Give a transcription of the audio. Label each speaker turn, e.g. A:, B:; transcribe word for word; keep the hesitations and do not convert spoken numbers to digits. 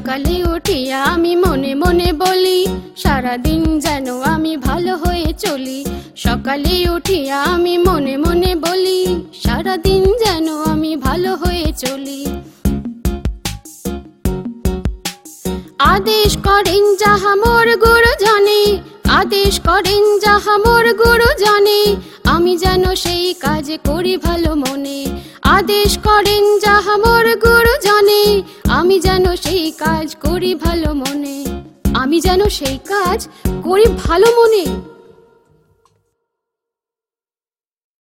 A: সকালে উঠিয়া আমি মনে মনে বলি, সারাদিন যেন আমি ভালো হয়ে চলি। সকালে উঠিয়া আমি মনে মনে বলি, সারাদিন যেন আমি ভালো হয়ে চলি। আদেশ করেন যাহা মোর গুরু জানে, আদেশ করেন যাহা মোর গুরু জানে, আমি যেন সেই কাজ করি ভালো মনে। আদেশ করেন যাহা মোর গুরু জানে, আমি যেন সেই কাজ করি ভালো মনে। আমি যেন সেই কাজ করি ভালো মনে।